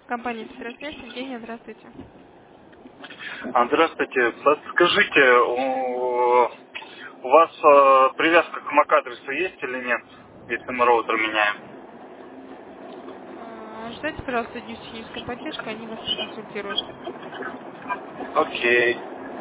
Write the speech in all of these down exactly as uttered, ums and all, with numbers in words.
Компания Петросвязь, Евгения, здравствуйте. А, Здравствуйте. Подскажите, у у вас э, привязка к эм эй си-адресу есть или нет, если мы роутер меняем? А, Ждайте, пожалуйста, дню технической поддержки, они вас проконсультируют. Окей.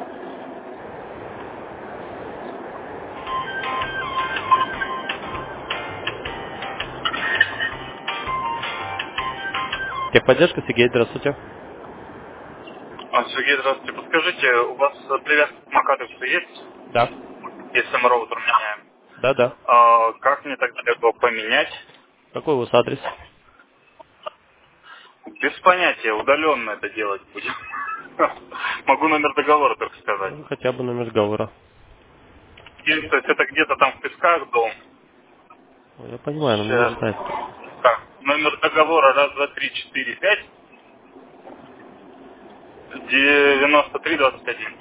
Техподдержка, Сергей, здравствуйте. А, Сергей, здравствуйте. Подскажите, у вас э, привязка к эм эй си-адресу есть, Да. если мы роутер меняем? Да, да. А, как мне тогда его поменять? Какой у вас адрес? Без понятия, удаленно это делать будем. Могу номер договора только сказать. Ну, хотя бы номер договора. И, то есть это где-то там в Песках дом. Ну, я понимаю, но мне Сейчас. нужно знать. Так, номер договора раз, два, три, четыре, пять, девяносто три, двадцать один.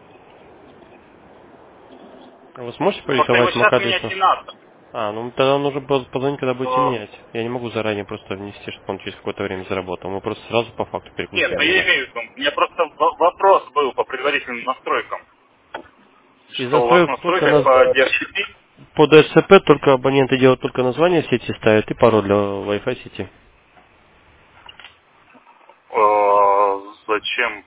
А вы сможете Просто его порисовать сейчас менять мак-адресу? не надо. А, ну тогда нужно поз- позвонить, когда будете Э, менять. Я не могу заранее просто внести, чтобы он через какое-то время заработал. Мы просто сразу по факту Нет, ну переключаем я его. имею в виду, у меня просто в- вопрос был по предварительным настройкам, Из что у вас в настроек только настройках на... по ди эйч си пи, По ди эйч си пи только абоненты делают только название сети ставят и пароль для Wi-Fi сети. э, зачем?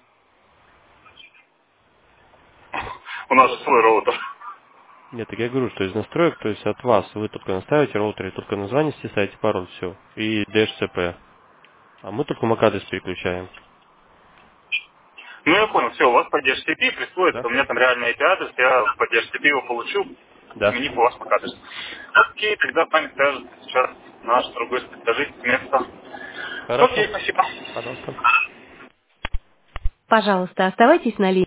У нас же свой роутер. Нет, так я говорю, что из настроек, то есть от вас, вы только наставите роутер, и только название сети ставите пароль, все. И ди эйч си пи. А мы только мак-адрес переключаем. Ну я понял, все, у вас по ди эйч си пи Да? присвоится, у меня там реальный ай пи-адрес, я по ди эйч си пи его получил, Да. сменив у вас пока адрес. Окей, тогда с вами свяжется сейчас наш другой специалист с места. Хорошо. Окей, спасибо. Пожалуйста. Пожалуйста, оставайтесь на линии.